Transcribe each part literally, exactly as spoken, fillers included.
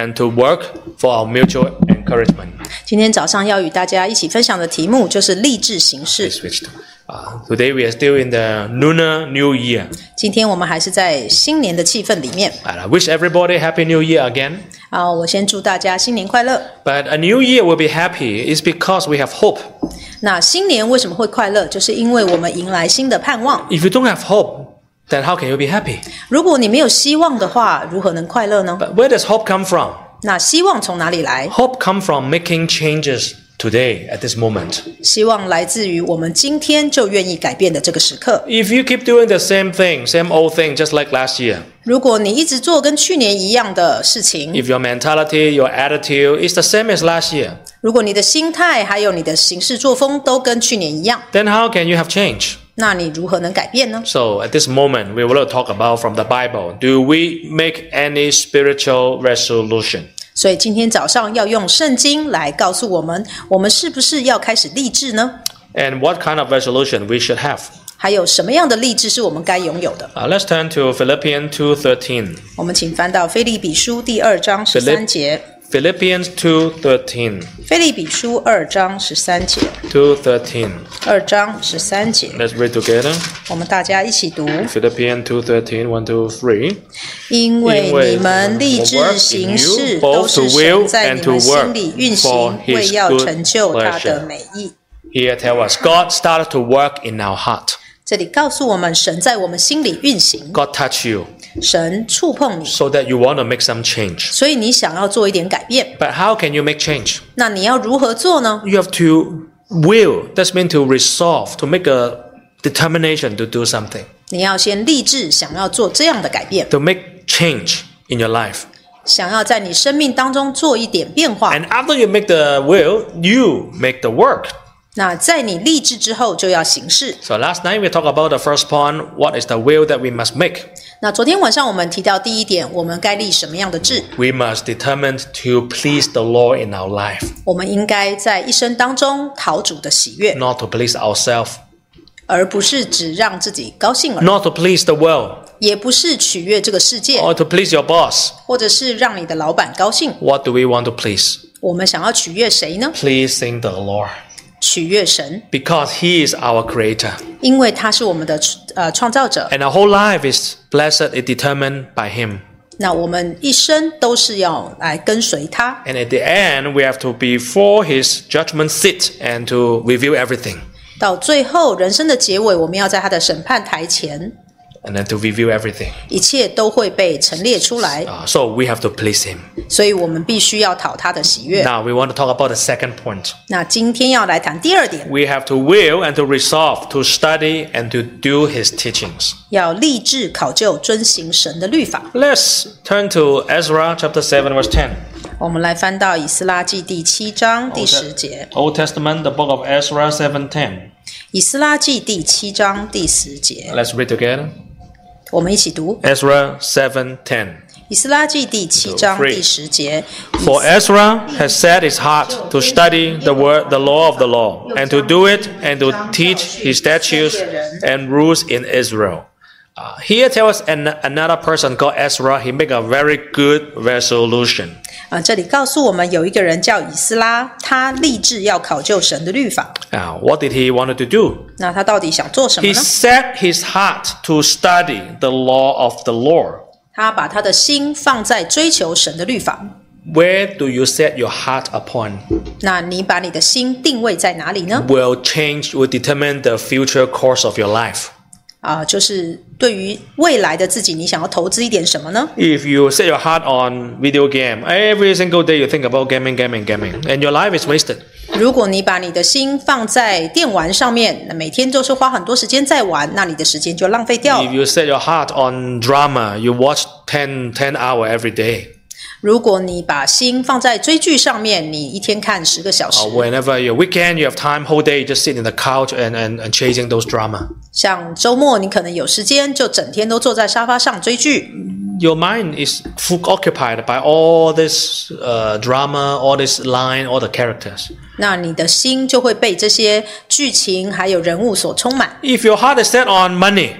and to work for our mutual encouragement. 今天早上要与大家一起分享的题目就是立志行事。 Switched. Uh, today we are still in the Lunar New Year. 今天我们还是在新年的气氛里面。 And I wish everybody Happy New Year again. 啊，我先祝大家新年快乐。 But a new year will be happy is because we have hope. 那新年为什么会快乐？就是因为我们迎来新的盼望。 If you don't have hope, then how can you be happy? 如果你没有希望的话，如何能快乐呢？ But where does hope come from? 那希望从哪里来？ Hope comes from making changes today at this moment. 希望来自于我们今天就愿意改变的这个时刻。 If you keep doing the same thing, same old thing, just like last year, 如果你一直做跟去年一样的事情， if your mentality, your attitude is the same as last year, 如果你的心态还有你的行事作风都跟去年一样， then how can you have change? 那你如何能改变呢？ So at this moment, we will talk about from the Bible. Do we make any spiritual resolution? 所以今天早上要用圣经来告诉我们，我们是不是要开始立志呢？ And what kind of resolution we should have? 还有什么样的立志是我们该拥有的？ Uh, let's turn to Philippians two thirteen. 我们请翻到腓立比书第二章十三节。 Philippians two thirteen. 腓立比书二章十三节。 two thirteen. 二章十三节， Let's read together. 我们大家一起读。 Philippians two thirteen, one, two, three. 因为你们立志行事，都是神在你们心里运行，为要成就他的美意。 Here tell us, God started to work in our heart. 这里告诉我们，神在我们心里运行， God touched you 神触碰你， so that you want to make some change. 所以你想要做一点改变。 But how can you make change? 那你要如何做呢？ You have to will. That's mean to resolve, to make a determination to do something. 你要先立志，想要做这样的改变， To make change in your life. 想要在你生命当中做一点变化。 And after you make the will, you make the work. 那在你立志之后，就要行事。 So last night we talked about the first point. What is the will that we must make? 那昨天晚上我们提到第一点，我们该立什么样的志？ We must determine to please the Lord in our life, 我们应该在一生当中讨主的喜悦， not to please ourselves, 而不是只让自己高兴而已， not to please the world, 也不是取悦这个世界， or to please your boss. 或者是让你的老板高兴。 What do we want to please? 我们想要取悦谁呢？ Pleasing the Lord, 取悦神， because He is our Creator, 因为他是我们的呃创造者。 and our whole life is blessed, is determined by Him. 那我们一生都是要来跟随他， And at the end, we have to be before His judgment seat and to review everything, 到最后人生的结尾，我们要在他的审判台前， and then to review everything. 一切都会被陈列出来， Uh, so we have to please Him. 所以我们必须要讨他的喜悦。 Now we want to talk about the second point. 那今天要来谈第二点， We have to will and to resolve to study and to do His teachings. 要立志考究遵行神的律法。 Let's turn to Ezra chapter seven, verse ten. 我们来翻到以斯拉记第七章第十节。 Old Testament, the book of Ezra seven ten. 以斯拉记第七章第十节， Let's read together. 我们一起读。 Ezra seven ten. 以斯拉记第七章第十节。 For Ezra has set his heart to study the word, the law of the law, and to do it, and to teach his statutes and rules in Israel. Uh, here tells us an, another person called Ezra. He make a very good resolution. 啊，这里告诉我们有一个人叫以斯拉，他立志要考究神的律法。 Now, what did he want to do? 那他到底想做什么 He 呢？ set his heart to study the law of the Lord. 他把他的心放在追求神的律法。 Where do you set your heart upon? 那你把你的心定位在哪里呢？ Will change, will determine the future course of your life. 啊，就是对于未来的自己，你想要投资一点什么呢？ If you set your heart on video game, every single day you think about gaming, gaming, gaming, and your life is wasted. 如果你把你的心放在电玩上面，那每天都是花很多时间在玩，那你的时间就浪费掉了。 If you set your heart on drama, you watch ten, ten hours every day. 如果你把心放在追剧上面，你一天看十个小时。 Or whenever your weekend, you have time, whole day, you just sit in the couch and, and, and chasing those drama. 像周末你可能有时间，就整天都坐在沙发上追剧。 Your mind is full occupied by all this uh, drama, all this line, all the characters. 那你的心就会被这些剧情还有人物所充满。 If your heart is set on money,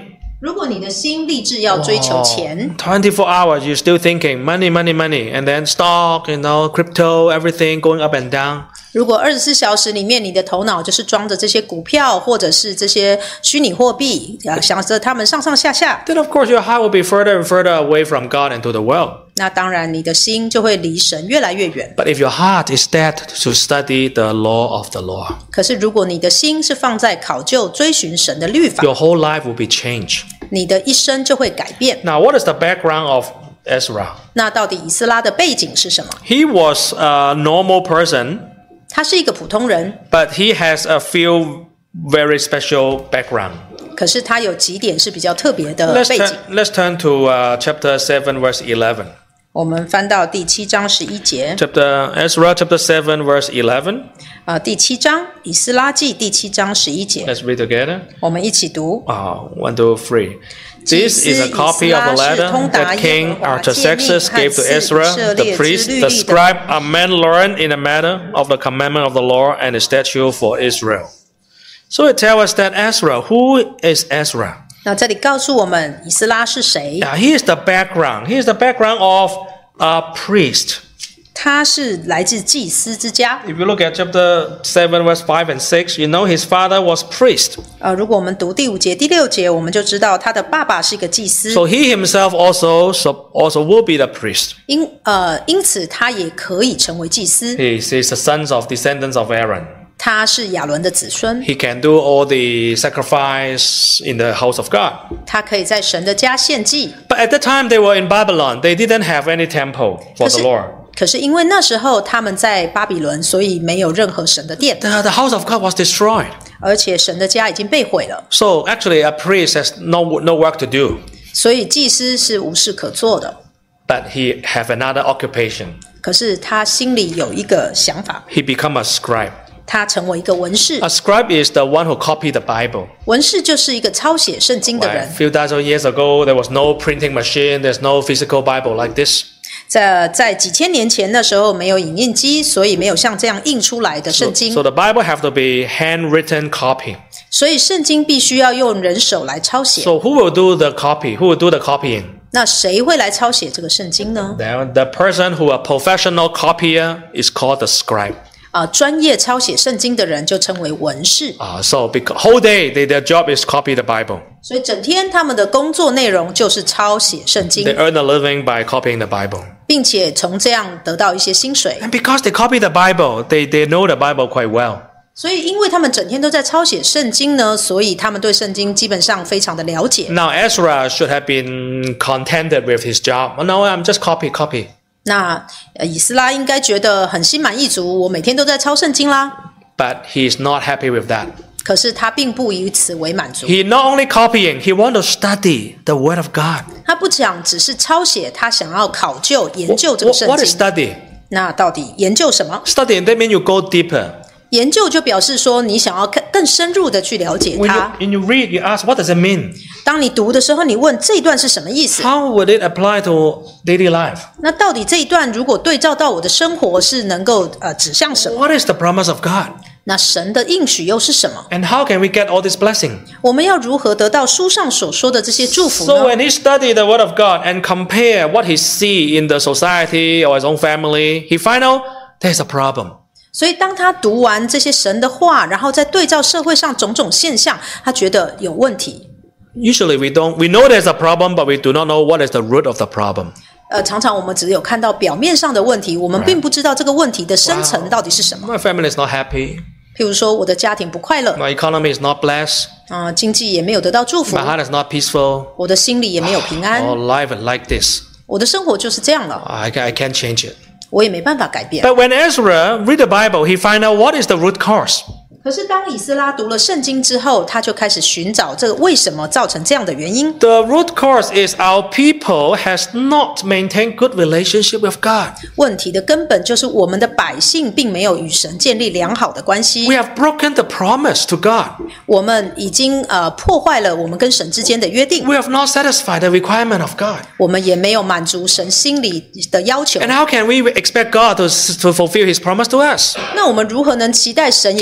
如果你的心立志要追求钱 twenty-four hours you're still thinking money, money, money, and then stock, you know, crypto, everything going up and down. 如果二十四小时里面你的头脑就是装着这些股票或者是这些虚拟货币，想着他们上上下下， then of course your heart will be further and further away from God and to the world. 那当然你的心就会离神越来越远。 But if your heart is set to study the law of the Lord, 可是如果你的心是放在考究追寻神的律法， your whole life will be changed. 你的一生就会改变。 Now, what is the background of Ezra? 那到底以斯拉的背景是什么？ He was a normal person, 他是一个普通人， but he has a few very special background. 可是他有几点是比较特别的 Let's 背景。 turn, let's turn to uh, chapter seven, verse eleven. 我们翻到第七章十一节， Chapter Ezra, chapter seven, verse eleven. 呃，第七章以斯拉记第七章十一节， Let's read together. 我们一起读。 Uh, one, two, three. This is a copy of the letter that King Artaxerxes gave to Ezra, the priest, the scribe, a man learned in the matter of the commandment of the Lord and the statute for Israel. So it tells us that Ezra, who is Ezra? 那这里告诉我们以斯拉是谁？ Now, here's the background. Here's the background of a priest. 他是来自祭司之家。 If you look at chapter seven, verse five and six, you know his father was priest. 呃，如果我们读第五节、第六节，我们就知道他的爸爸是一个祭司。 So he himself also, so also will be the priest. 因呃，因此他也可以成为祭司。 He is the sons of descendants of Aaron. 他是亚伦的子孙， He can do all the sacrifice in the house of God. 他可以在神的家献祭。 But at that time they were in Babylon. They didn't have any temple for the Lord. 可是因为那时候他们在巴比伦，所以没有任何神的殿， The, the house of God was destroyed. 而且神的家已经被毁了， So actually a priest has no, no work to do. 所以祭司是无事可做的。 But he have another occupation. 可是他心里有一个想法， He become a scribe. 他成为一个文士。 A scribe is the one who copied the Bible. 文士就是一个抄写圣经的 Right? 人 A。few thousand years ago, there was no printing machine. There's no physical Bible like this. 在在几千年前的时候没有影印机，所以没有像这样印出来的圣 So, 经。 so the Bible have to be handwritten copy. 所以圣经必须要用人手来抄写。 So who will do the copy? Who will do the copying? 那谁会来抄写这个圣经呢？ Then the person who a professional copier is called the scribe. 啊，专业抄写圣经的人就称为文士。 Uh, so because whole day they, their job is copy the Bible. 所以整天他们的工作内容就是抄写圣 They 经， earn a living by copying the Bible. 并且从这样得到一些薪水。 And because they copy the Bible, they, they know the Bible quite well. 所以因为他们整天都在抄写圣经呢，所以他们对圣经基本上非常的了解。 Now Ezra should have been contented with his job. Oh, no, I'm just copy, copy. 那呃以斯拉应该觉得很心满意足，我每天都在抄圣经啦。 But he is not happy with that. 可是他并不以此为满足， He not only copying, he want to study the Word of God. 他不讲只是抄写，他想要考究研究这个 What, 圣 what is 经。 study? 那到底研究什么？ Study, that means you go deeper. 研究就表示说你想要更更深入的去了解 When you, 它。 when you read, you ask, what does it mean? 当你读的时候，你问这一段是什么意思？ How would it apply to daily life? 那到底这一段如果对照到我的生活，是能够呃指向什么？ What is the promise of God? 那神的应许又是什么？ And how can we get all this blessing? 我们要如何得到书上所说的这些祝福 So 呢？ when he studied the Word of God and compare what he see in the society or his own family, he find out there's a problem. 所以当他读完这些神的话，然后再对照社会上种种现象，他觉得有问题。 Usually we don't, we know there's a problem, but we do not know what is the root of the problem. 呃，常常我们只有看到表面上的问题，我们并不知道这个问题的深层到底是什么。 My family is not happy. 譬如说，我的家庭不快乐， My economy is not blessed. 啊、呃，经济也没有得到祝福， My heart is not peaceful. 我的心里也没有平安， Oh, life is like this. 我的生活就是这样了， I, I can't change it. 我也没办法改变。 But when Ezra read the Bible, he find out what is the root cause. 可是当以斯拉读了圣经之后，他就开始寻找这个为什么造成这样的原因。 The root cause is our people has not maintained good relationship with God. 问题的根本就是我们的百姓并没有与神建立良好的关系 We，have broken the promise to God. 我们已经呃破坏了我们跟神之间的约定， We have not satisfied the requirement of God. 我们也没有满足神心里的要求。 And how can we expect God to, to fulfill his promise to us? 那我们如何能期待神也对我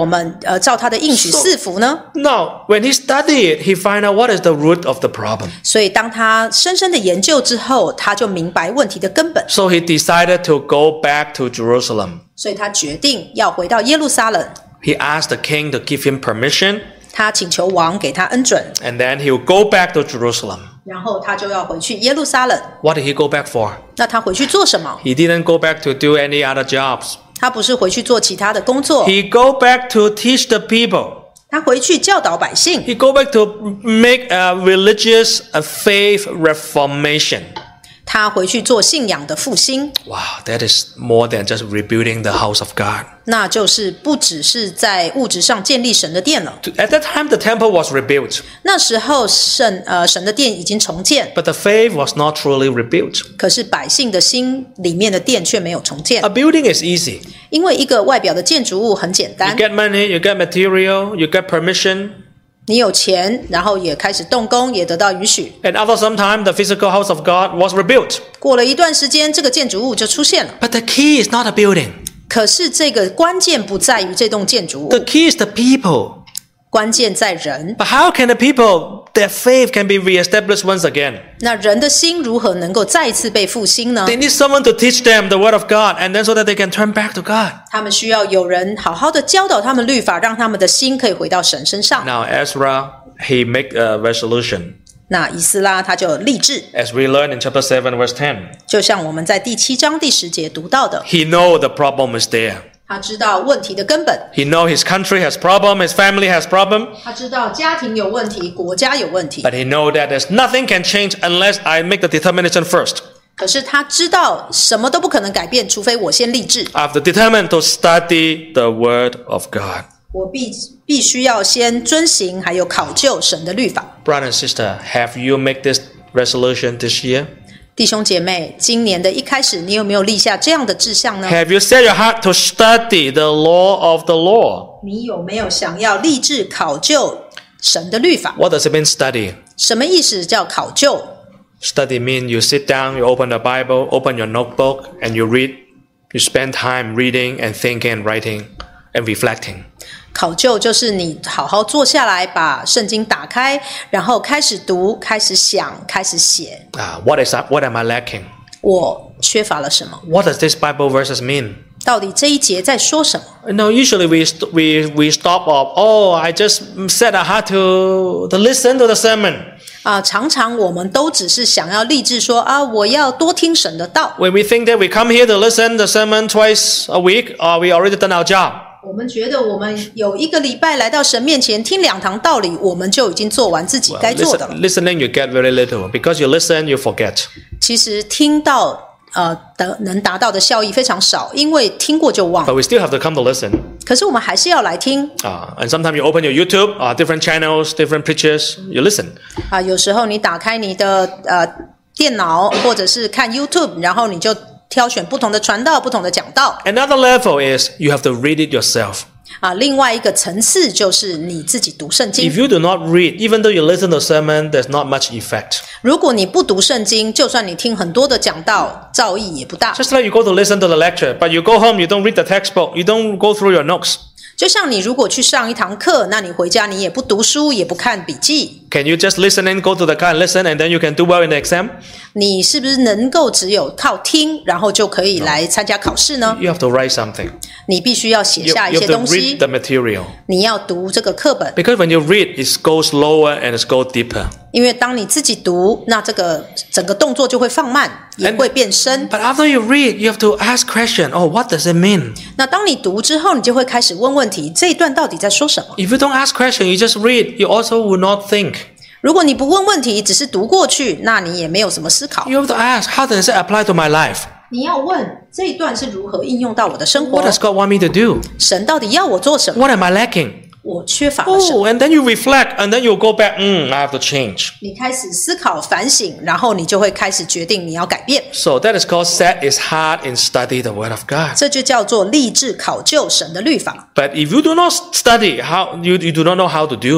我们呃照他的应许赐福呢？ So, now, when he studied, he find out what is the root of the problem. 所以当他深深的研究之后，他就明白问题的根本。 So he decided to go back to Jerusalem. 所以他决定要回到耶路撒冷。 He asked the king to give him permission. 他请求王给他恩准。 And then he will go back to Jerusalem. 然后他就要回去耶路撒冷。 What did he go back for? 那他回去做什么？ He didn't go back to do any other jobs. 他不是回去做其他的工作。 He go back to teach the people. 他回去教导百姓。 He go back to make a religious a faith reformation. 他回去做信仰的复兴。 Wow, that is more than just rebuilding the house of God. 那就是不只是在物质上建立神的殿了。 At that time, the temple was rebuilt. 那时候神呃神的殿已经重建， But the faith was not truly rebuilt. 可是百姓的心里面的殿却没有重建。 A building is easy. 因为一个外表的建筑物很简 You 单， get money, you get material, you get permission. 你有钱，然后也开始动工，也得到允许。 And after some time, the physical house of God was rebuilt. 过了一段时间，这个建筑物就出现了。 But the key is not a building. 可是这个关键不在于这栋建筑 The 物， key is the people. 关键在人。 But how can the people, their faith can be reestablished once again? 那人的心如何能够再一次被复兴呢？ They need someone to teach them the word of God, and then so that they can turn back to God. 他们需要有人好好的教导他们律法，让他们的心可以回到神身上。 Now Ezra, he make a resolution. 那以斯拉他就立志， As we learn in chapter seven, verse ten. 就像我们在第七章第十节读到的， He know the problem is there. 他知道问题的根本， He know his country has problem, his family has problem. 他知道家庭有问题，国家有问题， But he know that there's nothing can change unless I make the determination first. 可是他知道什么都不可能改变，除非我先立志。 I have to determine to study the word of God. 我必必须要先遵行，还有考究神的律法。 Brother and sister, have you made this resolution this year? 弟兄姐妹，今年的一开始，你有没有立下这样的志向呢？ Have you set your heart to study the law of the law? 你有没有想要立志考究神的律法？ What does it mean study? 什么意思叫考究？ Study means you sit down, you open the Bible, open your notebook, and you read. You spend time reading and thinking and writing and reflecting. 考究就是你好好坐下来，把圣经打开，然后开始读，开始想，开始写。 Ah, what is that? What am I lacking? 我缺乏了什么？ What does these Bible verses mean? 到底这一节在说什么？ No, usually we st- we we stop off. Oh, I just set a heart to to listen to the sermon. 啊，常常我们都只是想要立志说啊，我要多听神的道。 When we think that we come here to listen the sermon twice a week, or we already done our job. 我们觉得我们有一个礼拜来到神面前听两堂道理，我们就已经做完自己 Well, 该做的了。 listen, listening you get very little because you listen you forget. 其实听到呃的能达到的效益非常少，因为听过就忘。 But we still have to come to listen. 可是我们还是要来听 Uh, and sometimes you open your YouTube, uh, different channels, different preachers, you listen. 啊。有时候你打开你的呃电脑，或者是看 YouTube， 然后你就挑选不同的传道、不同的讲道 Another level is you have to read it yourself. 啊。另外一个层次就是你自己读圣经 If。you do not read, even though you listen to a sermon, there's not much effect. 如果你不读圣经，就算你听很多的讲道，造诣也不大。 Just like you go to listen to the lecture, but you go home, you don't read the textbook, you don't go through your notes. 就像你如果去上一堂课，那你回家你也不读书，也不看笔记， Can you just listen and go to the car and listen, and then you can do well in the exam? 你是不是能够只有靠听，然后就可以来参加考试呢？ You have to write something. 你必须要写 You, 下 you 一些 have to 东西 read，the material. 你要读这个课本， Because when you read, it goes lower and it goes deeper. 因为当你自己读，那这个整个动作就会放慢，也会变深。 But after you read, you have to ask question. Oh, what does it mean? 那当你读之后，你就会开始问问题：这一段到底在说什么？ If you don't ask question, you just read, you also will not think. 如果你不问问题，只是读过去，那你也没有什么思考。 You have to ask, how does it apply to my life? 你要问这一段是如何应用到我的生活 What？does God want me to do? 神到底要我做什么？ What am I lacking? 我缺乏了什么？ Oh, and then you reflect, and then you go back, mm, I have to change. 你开始思考反省，然后你就会开始决定你要改变。 So that is called set his heart and study the word of God. 这就叫做立志考究神的律法。 But if you do not study, how you, you do not know how to do.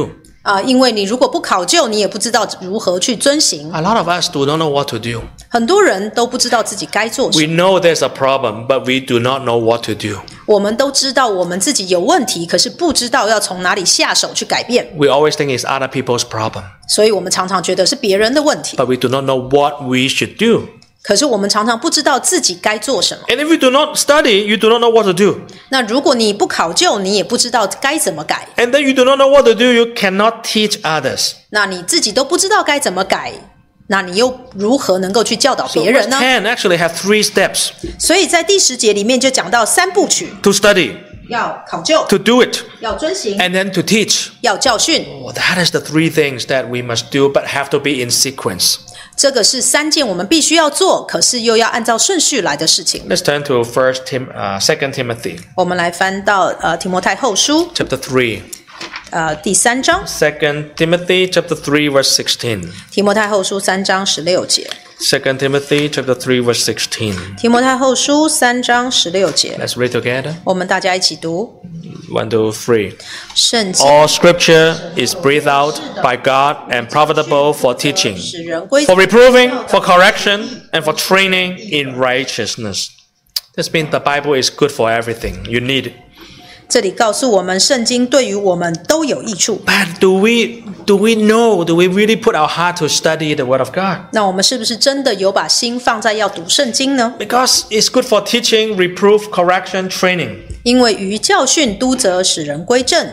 啊，因为你如果不考究，你也不知道如何去遵行。 A lot of us do not know what to do. 很多人都不知道自己该做什么。 We know there's a problem, but we do not know what to do. 我们都知道我们自己有问题，可是不知道要从哪里下手去改变。 We always think it's other people's problem. 所以我们常常觉得是别人的问题。 But we do not know what we should do. 可是我们常常不知道自己该做什么。 And if you do not study, you do not know what to do. 那如果你不考究，你也不知道该怎么改。 And then you do not know what to do, you cannot teach others. 那你自己都不知道该怎么改，那你又如何能够去教导别人呢？ So verse ten actually have three steps. 所以在第十节里面就讲到三部曲。 To study. 要考究。 To do it. 要遵行。 And then to teach. 要教训。 Oh, that is the three things that we must do, but have to be in sequence. 这个是三件我们必须要做，可是又要按照顺序来的事情。 Let's turn to First Tim, uh, Second Timothy. 我们来翻到呃提摩太后书 Chapter three. 呃第三章。 Second Timothy chapter three verse sixteen. 提摩太后书三章十六节。 Second Timothy chapter three verse sixteen. 提摩太后书三章十六节。 Let's read together. 我们大家一起读。 One, two, three. 圣经 All scripture is breathed out by God and profitable for teaching, 使人归 for reproving, for correction, and for training in righteousness. This means the Bible is good for everything. You need it. 这里告诉我们，圣经对于我们都有益处。 But do we do we know? Do we really put our heart to study the Word of God? 那我们是不是真的有把心放在要读圣经呢？ Because it's good for teaching, reproof, correction, training. 因为于教训、督责，使人归正。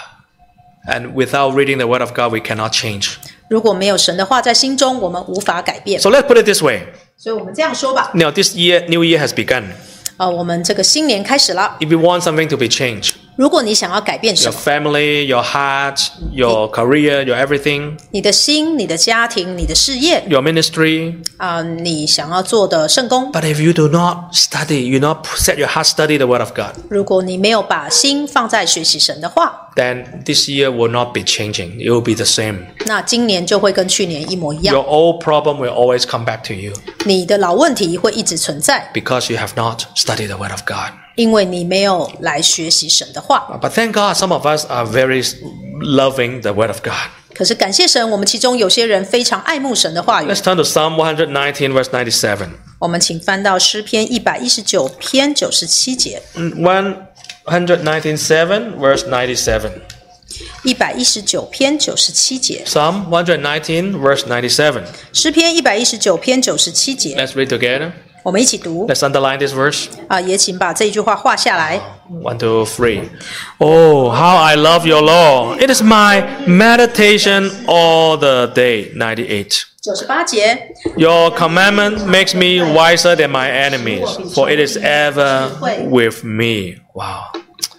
And without reading the Word of God, we cannot change. 如果没有神的话在心中，我们无法改变。 So let's put it this way. 所以我们这样说吧。 Now, this year, new year has begun. 呃，我们这个新年开始了。 If you want something to be changed, 如果你想要改变什 your 么， family, your heart, your career, your everything, 你的心、你的家庭、你的事业 your ministry. 啊、呃，你想要做的圣工， But if you do not study, you not set your heart study the Word of God, 如果你没有把心放在学习神的话， then this year will not be changing. It will be the same. 那今年就会跟去年一模一样。 Your old problem will always come back to you 你的老问题会一直存在， because you have not studied the Word of God. 因为你没有来学习神的话。 But thank God, some of us are very loving the Word of God. 可是感谢神，我们其中有些人非常爱慕神的话语。 Let's turn to Psalm one nineteen, verse ninety-seven. 我们请翻到诗篇一百一十九篇九十七节。 one nineteen, verse ninety-seven. 一百一十九篇九十七节。 Psalm one nineteen, verse ninety-seven. 诗篇一百一十九篇九十七节。 Let's read together. 我们一起读。 Let's underline this verse. 啊，也请把这一句话画下来。 One, two, three. Oh, how I love your law. It is my meditation all the day. ninety-eight. 九十八节。 Your commandment makes me wiser than my enemies, for it is ever with me. Wow.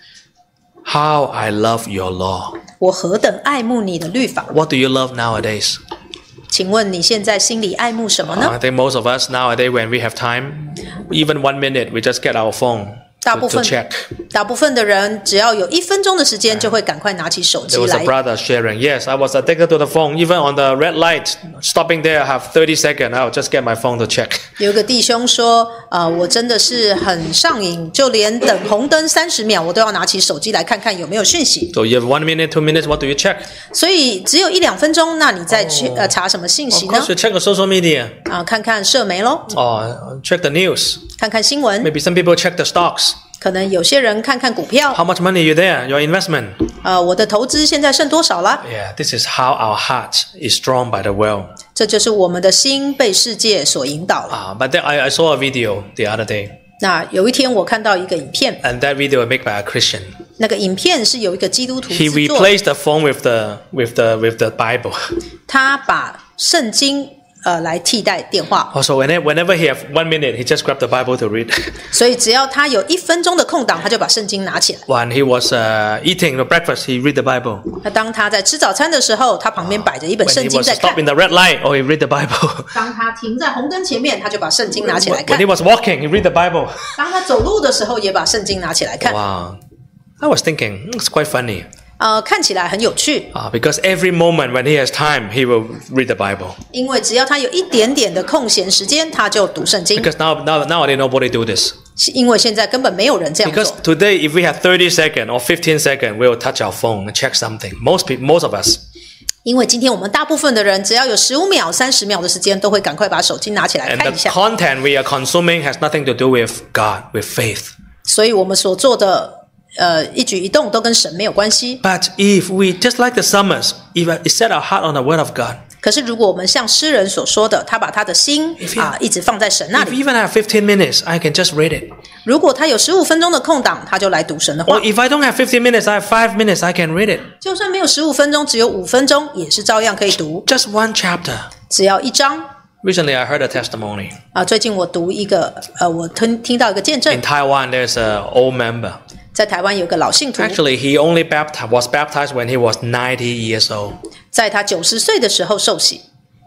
How I love your law. 我何等爱慕你的律法。 What do you love nowadays? 请问你现在心里爱慕什么 Uh, 呢？ I think most of us nowadays, when we have time, even one minute, we just get our phone 大 to, 部 to 分 check. 大部分的人只要有一分钟的时间，就会赶快拿起手 There 机 was a 来。 brother sharing. Yes, I was addicted to the phone. Even on the red light, stopping there, I have thirty seconds. I'll just get my phone to check. 有个弟兄说，呃，我真的是很上瘾，就连等红灯三十秒，我都要拿起手机来看看有没有讯息。 So you have one minute, two minutes. What do you check? 所以只有一两分钟，那你再去、呃查什么信 Of 息呢 course,？you check the social media. 啊、看看社媒咯， Or check the news. 看看新闻。 Maybe some people check the stocks. 可能有些人看看股票， How much money you there? Your investment. 呃，我的投资现在剩多少了？ Yeah, this is how our heart is drawn by the world. 这就是我们的心被世界所引导了。 Uh, but then I, I saw a video the other day, 那有一天我看到一个影片， and that video was made by a Christian. 那个影片是有一个基督徒 He 制作， replaced the phone with the with the with the Bible. 他把圣经呃来替代电话， Also, whenever whenever he have one minute, he just grabbed the Bible to read. 所以只要他有一分钟的空档，他就把圣经拿起来。 When he was uh, eating the breakfast, he read the Bible. 那当他在吃早餐的时候，他旁边摆着一本 When 圣 he 经 was 在看 stopped。in the red light, oh, he read the Bible. 当他停在红灯前面，他就把圣经拿起来 When 看 he。was walking, he read the Bible. 当他走路的时候，也把圣经拿起来看。 Wow. I was thinking, it's quite funny. 呃，看起来很有趣， Uh, because every moment when he has time, he will read the Bible. 因为只要他有一点点的空闲时间，他就读圣经。 Because now, now, nowadays nobody do this. 因为现在根本没有人这样 Because 做。 today, if we have thirty seconds or fifteen seconds, we will touch our phone and check something. Most people, most of us. 因为今天我们大部分的人只要有十五秒、三十秒的时间，都会赶快把手机拿起来 And 看 the 一下。 content we are consuming has nothing to do with God, with faith. 所以我们所做的呃一举一动都跟神没有关系。 But if we, just like the psalmist, if we set our heart on the word of God, 可是如果我们像诗人所说的，他把他的心 you, 啊一直放在神那 if 里。 even I have fifteen minutes, I can just read it. 如果他有十五分钟的空档，他就来读神的话。 Or if I don't have fifteen minutes, I have five minutes, I can read it. 就算没有十五分钟，只有五分钟，也是照样可以读。 Just one chapter. 只要一章。 Recently, I heard a testimony. 啊，最近我读一个呃，我听听到一个见证 In，Taiwan, there's an old member. 在台湾有个老信徒， Actually, he only baptized, was baptized when he was ninety years old. 在他九十岁的时候受洗。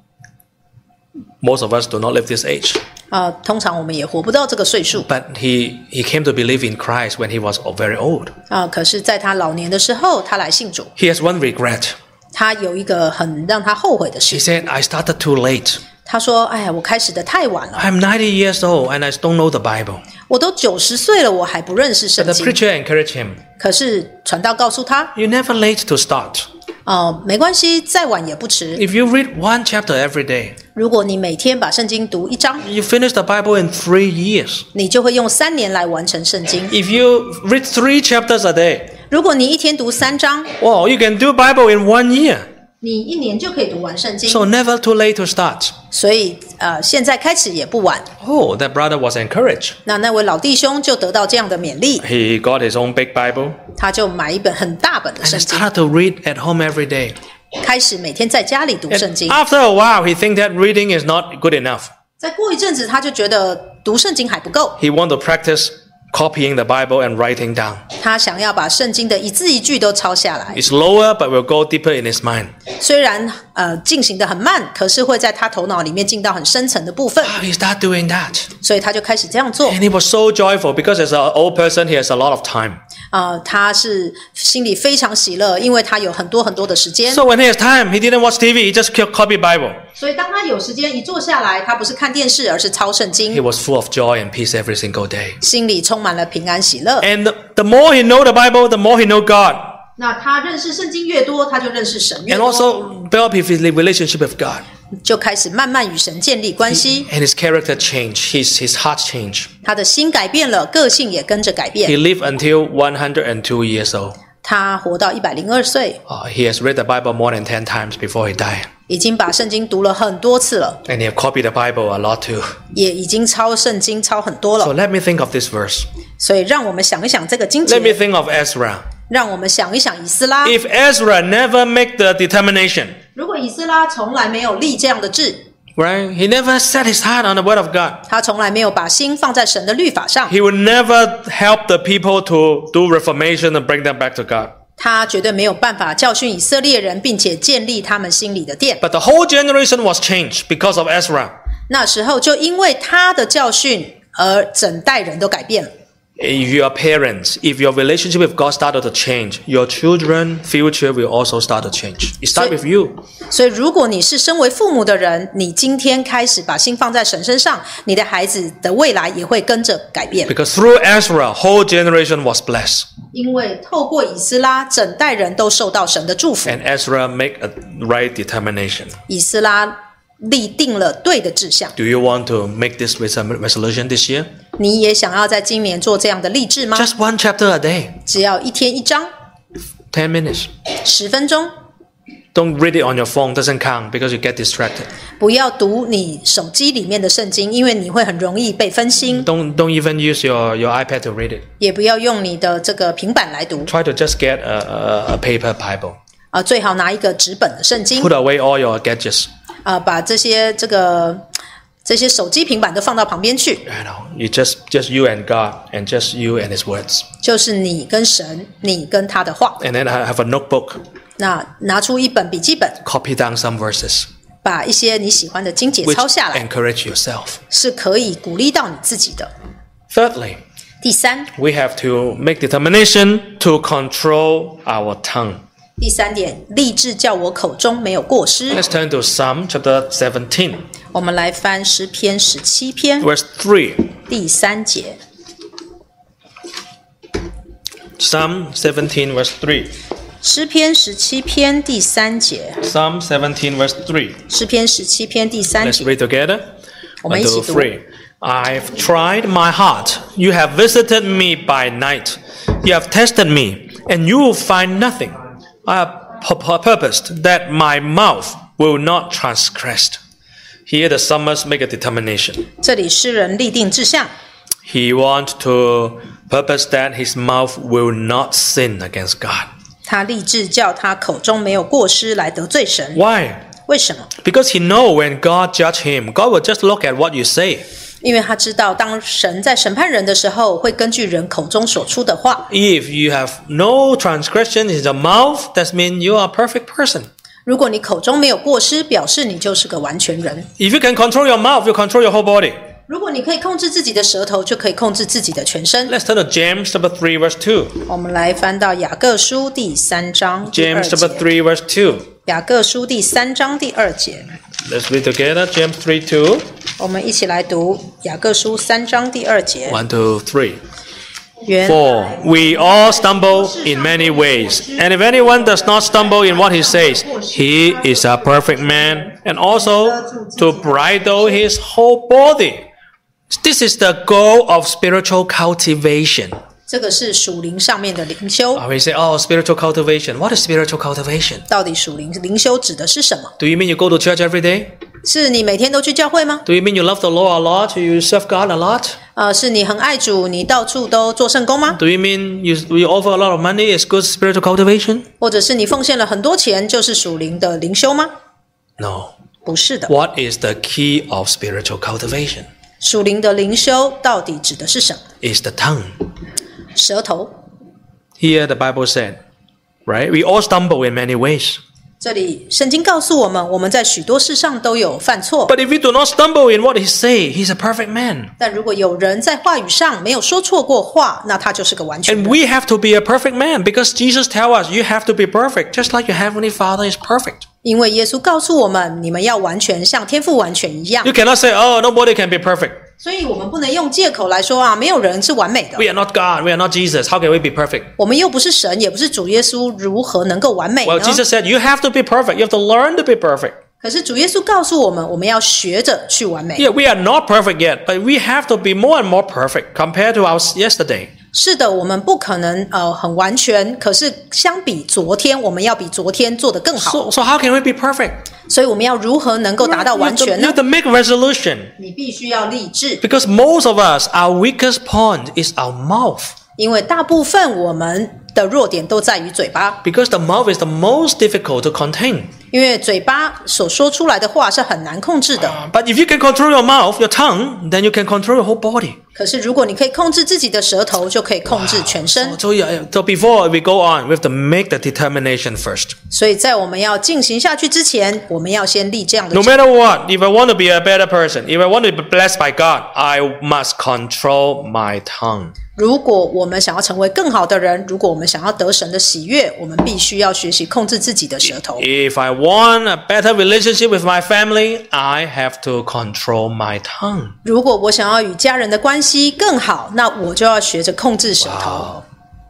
Most of us do not live this age. 啊，通常我们也活不到这个岁数。 But he, he came to believe in Christ when he was very old. 啊，可是在他老年的时候，他来信主。 He has one regret. 他有一个很让他后悔的 He 事。 said, I started too late. 他说：“哎呀，我开始的太晚了， I'm ninety years old and I don't know the Bible. 我都九十岁了，我还不认识 But 圣 the 经。 preacher encouraged him, 可是传道告诉他， you're never late to start. 哦，没关系，再晚也不迟。 If you read one chapter every day, 如果你每天把圣经读一章， you finish the Bible in three years. 你就会用三年来完成圣经。 If you read three chapters a day, 如果你一天读三章， well, you can do Bible in one year. 你一年就可以读完圣经。 So never too late to start. 所以呃，现在开始也不晚。 Oh, that brother was encouraged. 那那位老弟兄就得到这样的勉励， He got his own big Bible 他就买一本很大本的 and 圣 he 经， started to read at home every day. 开始每天在家里读圣 And 经。 after a while, he think that reading is not good enough. 再过一阵子，他就觉得读圣经还不够， He want to practice copying the Bible and writing down. 他想要把圣经的一字一句都抄下来。 It's slower, but will go deeper in his mind. 虽然呃进行的很慢，可是会在他头脑里面进到很深层的部分， Oh, he started doing that. 所以他就开始这样做。 And he was so joyful because as an old person, he has a lot of time. 呃，他是心里非常喜乐，因为他有很多很多的时间。 So when he has time, he didn't watch T V, he just copy Bible. 所以当他有时间一坐下来，他不是看电视，而是抄圣 He 经， was full of joy and peace every single day. 心里充满了平安喜乐。 And the, the more he know the Bible, the more he know God. 那他认识圣经越多，他就认识神越 And 多， also build his relationship with God. 就开始慢慢与神建立关系。 And his character changed, his, his heart changed. 他的心改变了，个性也跟着改 He 变。 lived until one hundred two years old. 他活到一百零二岁， Uh, he has read the Bible more than ten times before he died. 已经把圣经读了很多次了， And he have copied the Bible a lot too. 也已经抄圣经抄很多 So 了。 let me think of this verse. 所以让我们想一想这个经 Let me 节， think of Ezra. 让我们想一想以斯拉。 If Ezra never make the determination, 如果以斯拉从来没有立这样的志， right? He never set his heart on the word of God. 他从来没有把心放在神的律法上， He would never help the people to do reformation and bring them back to God. 他绝对没有办法教训以色列人，并且建立他们心里的殿。 But the whole generation was changed because of Ezra. 那时候就因为他的教训，而整代人都改变了。 If you are parents, if your relationship with God started to change, your children, future will also start to change. It starts with you. 所以，如果你是身为父母的人，你今天开始把心放在神身上，你的孩子的未来也会跟着改变。 Because through Ezra, whole generation was blessed. 因为透过以斯拉，整代人都受到神的祝福。 And Ezra make a right determination. 以斯拉立定了对的志向。 Do you want to make this resolution this year? 你也想要在今年做这样的立志吗？ Just one chapter a day, 只要一天一章， ten minutes. 十分钟。 Don't read it on your phone, doesn't count because you get distracted. 不要读你手机里面的圣经，因为你会很容易被分心。 Don't don't even use your, your iPad to read it. 也不要用你的这个平板来读， Try to just get a, a, a paper Bible. 啊、最好拿一个纸本的圣经， Put away all your gadgets. 啊、把这些这个这些手机、平板都放到旁边去， You know, you just just you and God, and just you and His words. 就是你跟神，你跟他的话。 And then I have a notebook. 那拿出一本笔记本， Copy down some verses, 把一些你喜欢的经节 which 抄下来， encourage yourself. 是可以鼓励到你自己的。 Thirdly, 第三， we have to make determination to control our tongue. 第三点，立志叫我口中没有过失。 Let's turn to Psalm chapter seventeen, 我们来翻诗篇十七篇 verse three. 第三节。 Psalm seventeen, verse three. 诗篇十七篇第三节。 Psalm seventeen verse three. 诗篇十七篇第三 Let's 节。 read together. 我们一 One, 起 two, 读。 three. I've tried my heart. You have visited me by night. You have tested me, and you will find nothing. I have pu- purposed that my mouth will not transgress. Here the psalmist make a determination. 这里诗人立定志向， He wants to purpose that his mouth will not sin against God. 他立志叫他口中没有过失来得罪神。 Why? 为什么？ Because he know when God judge him, God will just look at what you say. 因为他知道，当神在审判人的时候，会根据人口中所出的话。 If you have no transgression in your mouth, that means you are a perfect person. 如果你口中没有过失，表示你就是个完全人。 If you can control your mouth, you control your whole body. 如果你可以控制自己的舌头，就可以控制自己的全身。 Let's turn to James chapter three verse two. 我们来翻到雅各书第三章第二 James chapter 节。 three verse two. 雅各书第三章第二节， Let's read together. James three two. 我们一起来读雅各书三章第二节。 One, two, three. 原 For we all stumble in many ways, and if anyone does not stumble in what he says, he is a perfect man, and also to bridle his whole body. This is the goal of spiritual cultivation. 这个是属灵上面的灵修。 Uh, we say, oh, spiritual cultivation. What is spiritual cultivation? 到底属灵灵修指的是什么？ Do you mean you go to church every day? 是你每天都去教会吗？ Do you mean you love the Lord a lot? You serve God a lot? 呃，是你很爱主，你到处都做圣工吗？ Do you mean you, you offer a lot of money? Is good spiritual cultivation? 或者是你奉献了很多钱，就是属灵的灵修吗？ No. 不是的。 What is the key of spiritual cultivation? 属灵的灵修到底指的是什么？ Is the tongue. 舌头。 Here the Bible said, right? We all stumble in many ways. 这里圣经告诉我们，我们在许多事上都有犯错。 But if we do not stumble in what he say, he's a perfect man. 但如果有人在话语上没有说错过话，那他就是个完全 And 人。 we have to be a perfect man because Jesus tells us you have to be perfect, just like your heavenly Father is perfect. 因为耶稣告诉我们，你们要完全像天父完全一样 You。cannot say, oh, nobody can be perfect. 所以我们不能用借口来说啊，没有人是完美的。 We are not God. We are not Jesus. How can we be perfect? 我们又不是神，也不是主耶稣，如何能够完美呢 Well, Jesus said you have to be perfect. You have to learn to be perfect. 可是主耶稣告诉我们，我们要学着去完美。 Yeah, we are not perfect yet, but we have to be more and more perfect compared to our yesterday. 是的，我们不可能呃很完全，可是相比昨天，我们要比昨天做得更好。 So, so how can we be perfect? 所以我们要如何能够达到 You 完 have, to, 全 you 呢 have？to make a resolution 你必须要立志， because most of us, our weakest point is our mouth. 因为大部分我们的弱点都在于嘴巴， Because the mouth is the most difficult to contain. 因为嘴巴所说出来的话是很难控制的。 But if you can control your mouth, your tongue, then you can control your whole body. 可是如果你可以控制自己的舌头，就可以控制全身。 So, yeah, so before we go on, we have to make the determination first. 所以在我们要进行下去之前，我们要先立这样的 No matter what, if I want to be a better person, if I want to be blessed by God, I must control my tongue. 如果我们想要成为更好的人，如果我们想要得神的喜悦，我们必须要学习控制自己的舌头。 If I want a better relationship with my family, I have to control my tongue. 如果我想要与家人的关系更好，那我就要学着控制舌头。 Wow.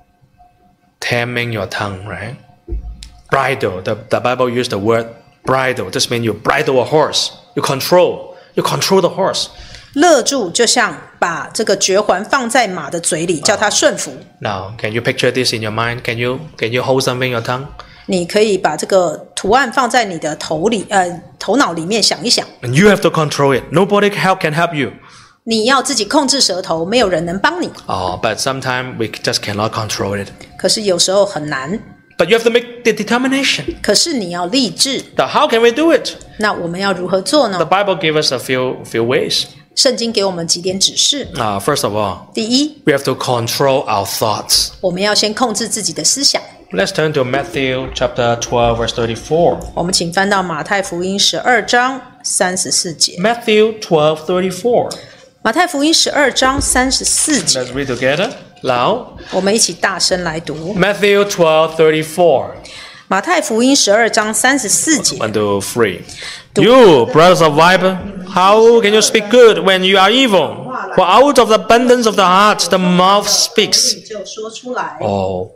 Taming your tongue, right? Bridle. The, the Bible used the word bridle. This means you bridle a horse. You control. You control the horse. 勒住就像把这个绝环放在马的嘴里，叫它顺服。 Now, can you picture this in your mind? Can you can you hold something in your tongue? 你可以把这个图案放在你的头里，呃，头脑里面想一想。 And you have to control it. Nobody help can help you. 你要自己控制舌头，没有人能帮你。 Oh, but sometimes we just cannot control it. 可是有时候很难。 But you have to make the determination. 可是你要立志。 Now, how can we do it? 那我们要如何做 The 呢？ Bible gives us a few few ways. 圣经给我们几点指示。 Uh, first of all, 第一， we have to control our thoughts. 我们要先控制自己的思想。 Let's turn to Matthew chapter twelve, verse thirty-four. 我们请翻到马太福音十二章三十四节。 Matthew twelve, thirty-four. 马太福音十二章三十四节， Let's read together. Loud. 我们一起大声来读。 Matthew twelve, thirty-four. 马太福音十二章三十四节。 One, two, three. You, brothers of viper, how can you speak good when you are evil? For out of the abundance of the heart, the mouth speaks. 就说出来。 Oh,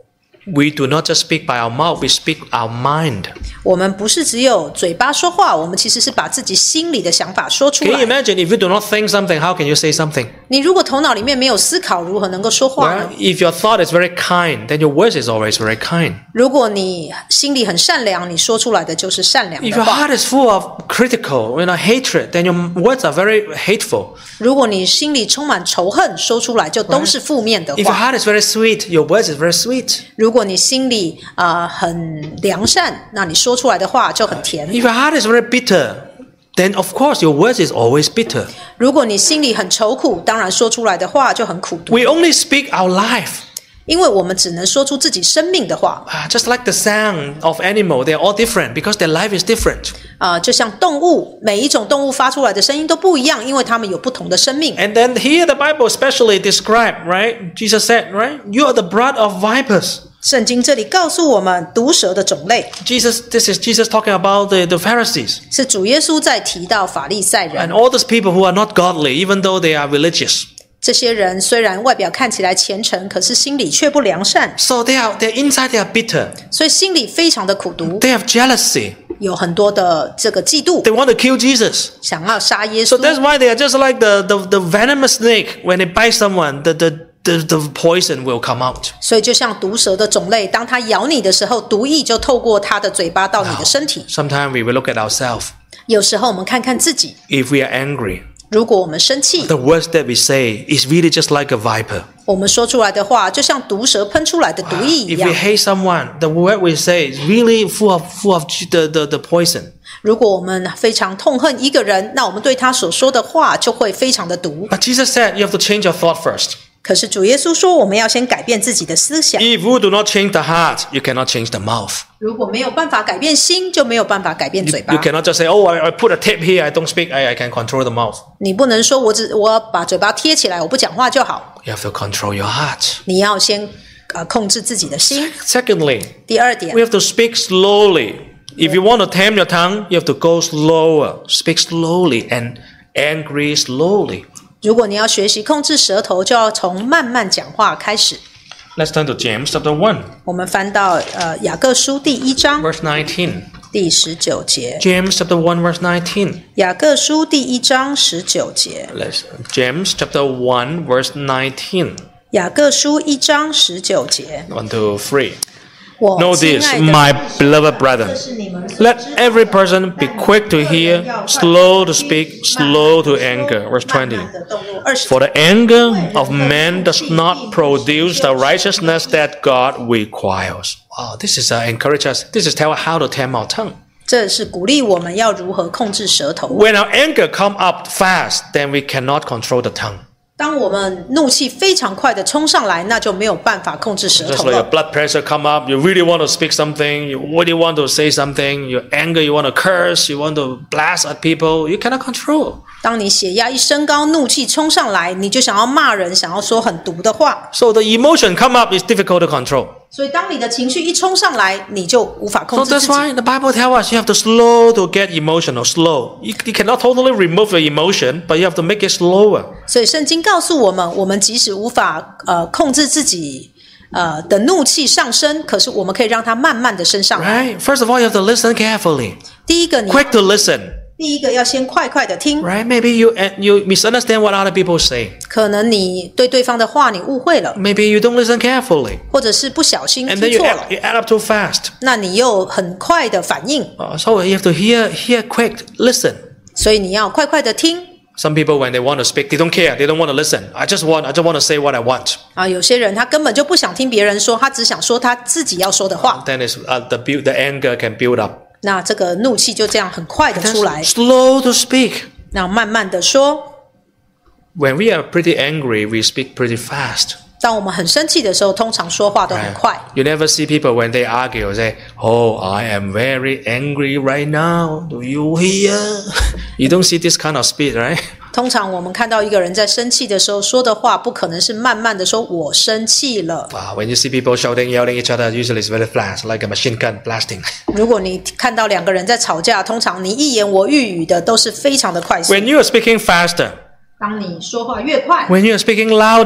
we do not just speak by our mouth, we speak our mind. 我们不是只有嘴巴说话，我们其实是把自己心里的想法说出来。 Can you imagine if you do not think something, how can you say something? 你如果头脑里面没有思考，如何能够说话呢？ Well, if your thought is very kind, then your words is always very kind. 如果你心里很善良，你说出来的就是善良 If 的 your 话。 heart is full of critical, you know, hatred, then your words are very hateful. 如果你心里充满仇恨，说出来就都是负面的 If your 话。 heart is very sweet, your words is very sweet. 如果你心里啊、呃、很良善，那你说出来的话就很甜。 If your heart is very bitter, then of course your words is always bitter. 如果你心里很愁苦，当然说出来的话就很苦毒。 We only speak our life. 因为我们只能说出自己生命的话。 Uh, just like the sound of animal, they're all different because their life is different. 啊、呃，就像动物，每一种动物发出来的声音都不一样，因为它们有不同的生命。 And then here the Bible especially described, right? Jesus said, right? You are the blood of vipers. 圣经这里告诉我们毒蛇的种类。 Jesus, this is Jesus talking about the, the Pharisees. 是主耶稣在提到法利赛人。 And all those people who are not godly, even though they are religious. 这些人虽然外表看起来虔诚，可是心里却不良善。 So they are, they're inside they are bitter. 所以心里非常的苦毒。 They have jealousy. 有很多的这个嫉妒。 They want to kill Jesus. 想要杀耶稣。 So that's why they are just like the, the, the venomous snake. When they bite someone, the, the, the, the poison will come out. 所以就像毒蛇的种类，当它咬你的时候，毒液就透过它的嘴巴到你的身体。 Sometimes we will look at ourselves. 有时候我们看看自己， If we are angry, 如果我们生气， the words that we say is really just like a viper. 我们说出来的话就像毒蛇喷出来的毒液一 If 样。 we hate someone, the word we say is really full of, full of the, the, the poison. 如果我们非常痛恨一个人，那我们对他所说的话就会非常的毒。 But Jesus said you have to change your thought first. 可是主耶稣说，我们要先改变自己的思想。 If you do not change the heart, you cannot change the mouth. 如果没有办法改变心，就没有办法改变嘴巴。 You cannot just say, oh, I, I put a tape here, I don't speak, I, I can control the mouth. 你不能说我只我把嘴巴贴起来，我不讲话就好。 You have to control your heart. 你要先呃控制自己的心。 Secondly, 第二点 we，have to speak slowly. If you want to tame your tongue, you have to go slower. Speak slowly and angry slowly. 如果你要学习控制舌头，就要从慢慢讲话开始。 Let's turn to James chapter one, 我们翻到呃雅各书第一章 verse nineteen. 第十九节。 James chapter one, verse nineteen. 雅各书第一章十九节。 Let's James chapter one, verse nineteen. 雅各书一章十九节。 One, two, three. 我 Know 亲 this, 爱的 my beloved brethren. Let every person be quick to hear, slow to speak, slow to anger. Verse twenty. For the anger of man does not produce the righteousness that God requires. Wow, this is uh, encourage us. This is tell us how to tame our tongue. 这是鼓励我们要如何控制舌头。 When our anger come up fast, then we cannot control the tongue. 当我们怒气非常快的冲上来，那就没有办法控制舌 Just 头 like your 了。 blood pressure come up, you really want to speak something, you really want to say something, your anger, you want to curse, you want to blast at people, you cannot control. 当你血压一升高，怒气冲上来，你就想要骂人，想要说很毒的话。 So the emotion come up is difficult to control. 所以当你的情绪一冲上来，你就无法控 So 制 that's 自己。 why the Bible tells us you have to slow to get emotional, slow. You, you cannot totally remove the emotion, but you have to make it slower. 所以圣经告诉我们，我们即使无法呃控制自己呃的怒气上升，可是我们可以让它慢慢的升上来。 Right? First of all, you have to listen carefully. 第一个你， Quick to listen. 第一个要先快快的听。 Right? Maybe you you misunderstand what other people say. 可能你对对方的话你误会了， Maybe you don't listen carefully. 或者是不小心 And then 听 you 错 add, 了， you add up too fast. 那你又很快的反应， Uh, so you have to hear, hear quick, listen. 所以你要快快的听。 Some people, when they want to speak, they don't care. They don't want to listen. I just want, I just want to say what I want. 啊，有些人他根本就不想听别人说，他只想说他自己要说的话。 Then it's, uh, the build, the anger can build up. 那这个怒气就这样很快的出来， Slow to speak. 那慢慢的说。 When we are pretty angry, we speak pretty fast. 当我们很生气的时候，通常说话都很快。 You never see people when they argue say, "Oh, I am very angry right now. Do you hear?" You don't see this kind of speed, right? 通常我们看到一个人在生气的时候说的话，不可能是慢慢的说“我生气了”。 Wow, when you see people shouting, yelling at each other, usually it's very fast, like a machine gun blasting. 如果你看到两个人在吵架，通常你一言我一语的都是非常的快速。 When you are speaking faster, 当你说话越快， when you are speaking louder,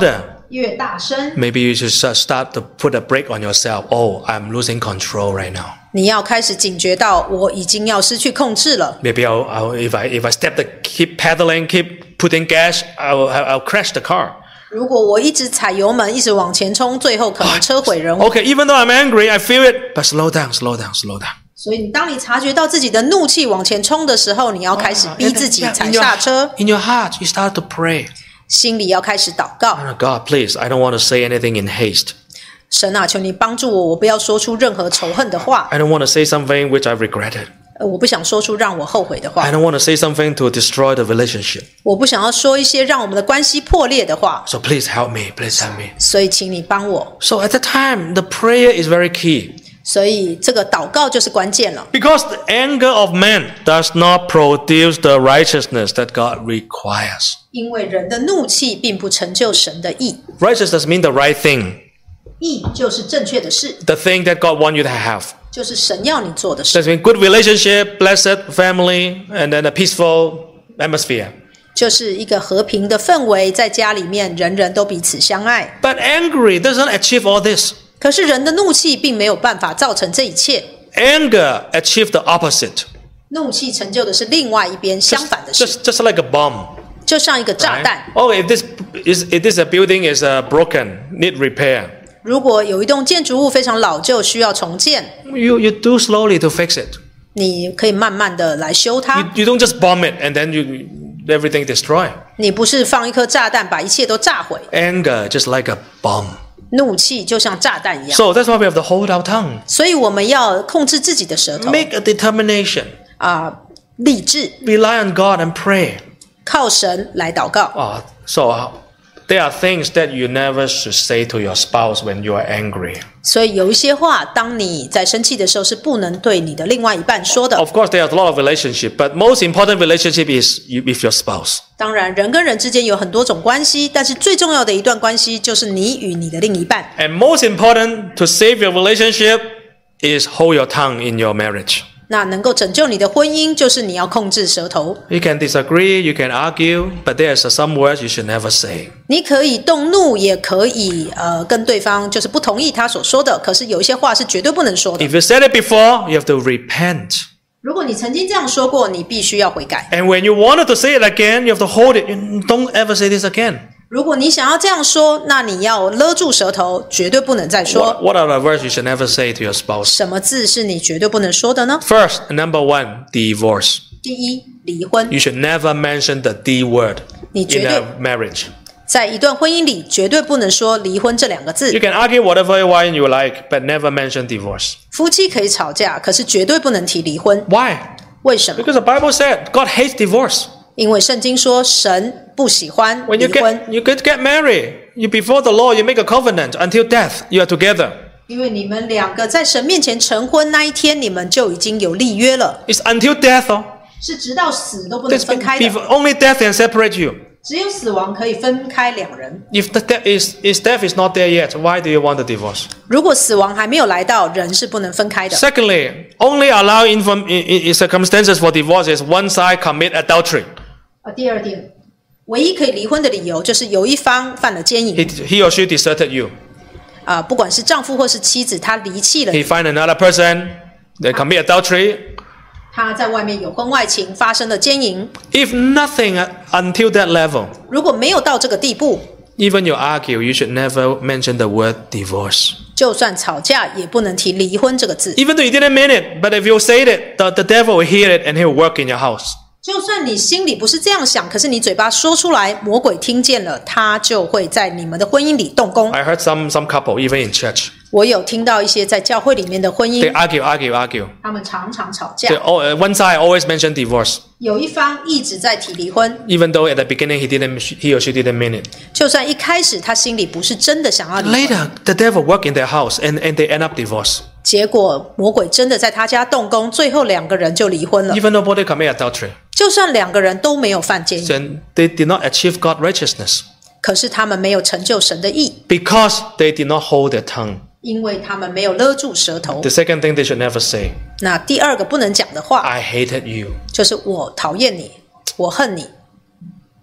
越大声 maybe you should start to put a brake on yourself. Oh, I'm losing control right now. 你要开始警觉到我已经要失去控制了。 Maybe I'll, I'll, if I if I step the keep pedaling, keep putting gas, I'll I'll crash the car. 如果我一直踩油门，一直往前冲，最后可能车毁人亡。 Okay, even though I'm angry, I feel it, but slow down, slow down, slow down. 所以你当你察觉到自己的怒气往前冲的时候，你要开始逼自己踩刹车。 In your heart, you start to pray. 心里要开始祷告。 Oh, God, please, I don't want to say anything in haste. 神啊，求你帮助我，我不要说出任何仇恨的话。 I don't want to say something which I regretted. 我不想说出让我后悔的话。 I don't want to say something to destroy the relationship. 我不想要说一些让我们的关系破裂的话。 So please help me, please help me. 所以请你帮我。 So at that time, the prayer is very key. 所以这个祷告就是关键了。 Because the anger of man does not produce the righteousness that God requires. 因为人的怒气并不成就神的义。 Righteousness means the right thing. 义就是正确的事， The thing that God wants you to have. 就是神要你做的事， That means good relationship, blessed family, and then a peaceful atmosphere. 就是一个和平的氛围，在家里面人人都彼此相爱。 But angry doesn't achieve all this. 可是人的怒气并没有办法造成这一切， Anger achieves the opposite. 怒气成就的是另外一边相反的事， Just, just like a bomb. 就像一个炸 Right? 弹。 Oh, if this is if this a building is uh, broken, need repair. 如果有一栋建筑物非常老旧，需要重建， You you do slowly to fix it. 你可以慢慢的来修 You, 它。 you don't just bomb it and then you everything destroy. 你不是放一颗炸弹把一切都炸毁， Anger just like a bomb. 怒气就像炸弹一样。 So that's why we have to hold our tongue. 所以我们要控制自己的舌头 Make a determination. 啊，立志 Rely on God and pray. 靠神来祷告。 Oh, so uh, there are things that you never should say to your spouse when you are angry. 所以有一些话，当你在生气的时候，是不能对你的另外一半说的。 Of course, there are a lot of relationship, but most important relationship is you, with your spouse. 当然，人跟人之间有很多种关系，但是最重要的一段关系就是你与你的另一半。 And most important to save your relationship is hold your tongue in your marriage. 那能够拯救你的婚姻，就是你要控制舌头。 You can disagree, you can argue, but there are some words you should never say. 你可以动怒，也可以呃跟对方就是不同意他所说的，可是有一些话是绝对不能说的。 If you said it before, you have to repent. 如果你曾经这样说过，你必须要悔改。 And when you wanted to say it again, you have to hold it. You don't ever say this again. 如果你想要这样说，那你要勒住舌头，绝对不能再说。 What, what are the words you should never say to your spouse? 什么字是你绝对不能说的呢？ First, number one, divorce. 第一，离婚。 You should never mention the D word 你 in 绝对 a marriage. 在一段婚姻里，绝对不能说离婚这两个字 You。can argue whatever one you like, but never mention divorce. 夫妻可以吵架，可是绝对不能提离婚。 Why? 为什么？ Because the Bible said God hates divorce. 因为圣经说神不喜欢 When 离 you 婚 get，you could get married, you before the law, you make a covenant until death, you are together. 因为你们两个在神面前成婚那一天，你们就已经有立约了， It's until death. Oh. 是直到死都不能 There's 分 been- 开的。 before- only death can separate you. 只有死亡可以分开两人。 If the death is, if death is not there yet, why do you want the divorce? 如果死亡还没有来到，人是不能分开的。 Secondly, only allow inform, in, in circumstances for divorce is one side commit adultery. 啊，第二点，唯一可以离婚的理由就是有一方犯了奸淫 He, he or she deserted you. 啊，不管是丈夫或是妻子，他离弃了 He 你， find another person, they commit adultery. 他在外面有婚外情，发生了奸淫。 If nothing until that level, 如果没有到这个地步， even you argue, you should never mention the word divorce. 就算吵架也不能提离婚这个字。 Even though you didn't mean it, but if you say it, the, the devil will hear it and he will work in your house. 就算你心里不是这样想，可是你嘴巴说出来，魔鬼听见了，他就会在你们的婚姻里动工。 I heard some, some couple, even in church, 我有听到一些在教会里面的婚 they 姻， argue, argue, argue. 他们常常吵架 They, all, uh, one side always mention divorce, 有一方一直在提离婚， even though at the beginning he didn't, he or she didn't mean it. 就算一开始他心里不是真的想要离婚， Later, the devil work in their house and, and they end up divorce. 结果魔鬼真的在他家动工，最后两个人就离婚了。 Even though both they commit adultery, 就算两个人都没有犯奸淫， then they did not achieve God's righteousness 可是他们没有成就神的义， because they did not hold their tongue. 因为他们没有勒住舌头 The。second thing they should never say, 那第二个不能讲的话， I hated you. 就是我讨厌你，我恨你。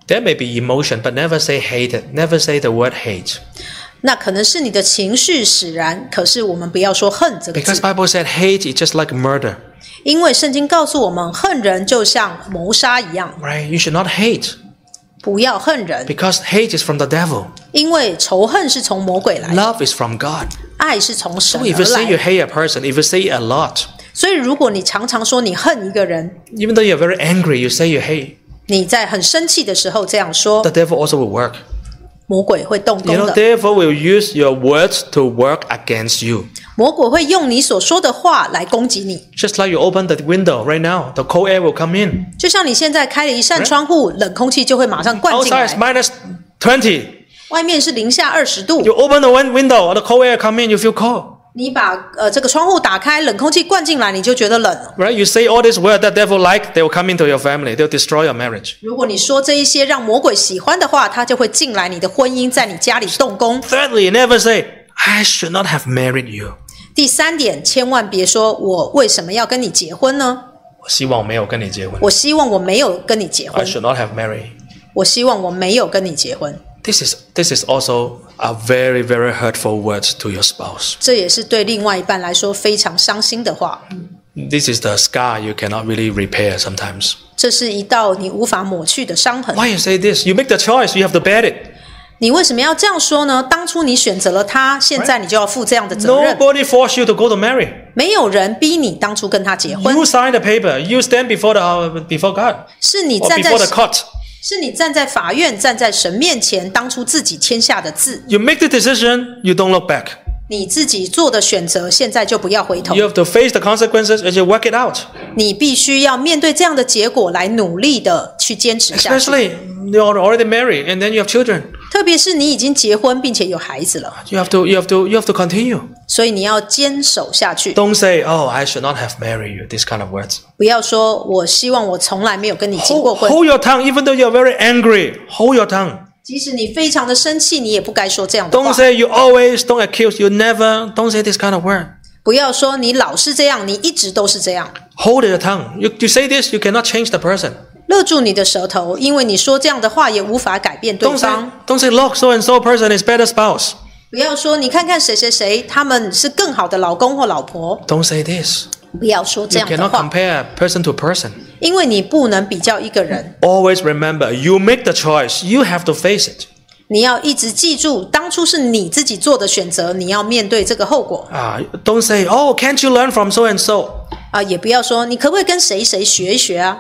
There may be emotion, but never say hate. Never say the word hate. 那可能是你的情绪使然，可是我们不要说恨这个字。 Because Bible said hate is just like murder. 因为圣经告诉我们，恨人就像谋杀一样。 Right? You should not hate. 不要恨人。 Because hate is from the devil. 因为仇恨是从魔鬼来的。 Love is from God. 爱是从神而 So 来 if you 的。 say you hate a person, if you say it a lot, 所以如果你常常说你恨一个人， even though you're very angry, you say you hate, 你在很生气的时候这样说， the devil also will work. 魔鬼会动 You 工 know, 的。 devil will use your words to work against you. 魔鬼会用你所说的话来攻击你。 Just like you open the window right now, the cold air will come in. 就像你现在开了一扇窗户，冷空气就会马上灌进 Outside is 来。 minus twenty. 外面是零下二十度， You open the win- window, the cold air come in, you feel cold. 你把呃这个窗户打开，冷空气灌进来，你就觉得冷了。 Right? You say all these words that devil like, they will come into your family. They'll destroy your marriage. 如果你说这一些让魔鬼喜欢的话，他就会进来你的婚姻，在你家里动工。 Thirdly, never say, I should not have married you. 第三点，千万别说我为什么要跟你结婚呢？ 我希望没有跟你结婚。 我希望我没有跟你结 I 婚， should not have married. 我希望我没有跟你结婚。 This is this is also a very, very hurtful word to your spouse. 这也是对另外一半来说非常伤心的话。 This is the scar you cannot really repair sometimes. 这是一道你无法抹去的伤痕。 Why you say this? You make the choice, you have to bear it. 你为什么要这样说呢？当初你选择了他，现在你就要负这样的责任。 Nobody forced you to go to marry. 没有人逼你当初跟他结婚， You sign the paper. You stand before the before God 是你 or 站在 before the court. 是你站在法院、站在神面前，当初自己签下的字。 You make the decision. You don't look back. 你自己做的选择，现在就不要回头。 You have to face the consequences and you work it out. 你必须要面对这样的结果，来努力的去坚持下去。 Especially you're already married and then you have children. 特别是你已经结婚并且有孩子了， You have to you have to you have to continue. 所以你要坚守下去。 Don't say, "Oh, I should not have married you." This kind of words. 不要说我希望我从来没有跟你结过 Hold, 婚。 hold your tongue, even though you're very angry. Hold your tongue. 即使你非常的生气，你也不该说这样的 Don't 话。 say you always. Don't accuse. You never. Don't say this kind of word. 不要说你老是这样，你一直都是这样。 Hold your tongue. You, you say this, you cannot change the person. 勒住你的舌头，因为你说这样的话也无法改变对 Don't say, 方。 don't say, look, so and so person is better spouse. 不要说你看看谁谁谁，他们是更好的老公或老婆。 Don't say this. 不要说这 You 样的 cannot 话， compare person to person. 因为你不能比较一个人。 Always remember, you make the choice. You have to face it. 你要一直记住，当初是你自己做的选择，你要面对这个后果。 Ah, don't say, oh, can't you learn from so and so? 啊，也不要说你可不可以跟谁谁学一学啊？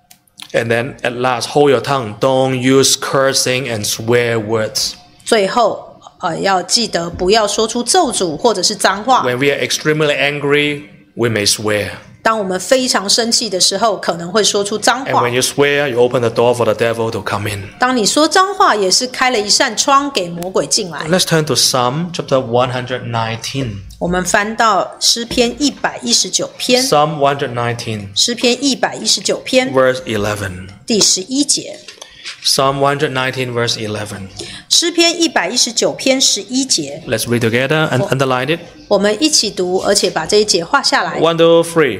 And then at last, hold your tongue. Don't use cursing and swear words. 最后，呃，要记得不要说出咒诅或者是脏话。 When we are extremely angry, we may swear. 当我们非常生气的时候，可能会说出脏 And 话 when。you swear, you open the door for the devil to come in. 当你说脏话，也是开了一扇窗给魔鬼进来。 Let's turn to Psalm chapter one nineteen. 我们翻到诗篇一百一十九篇， Psalm one nineteen, 诗篇一百一十九篇 verse eleven. 第十一节。 Psalm one nineteen, verse eleven. 诗篇一百一十九篇十一节， Let's read together and underline it. 我们一起读，而且把这一节画下来。 One, two, three.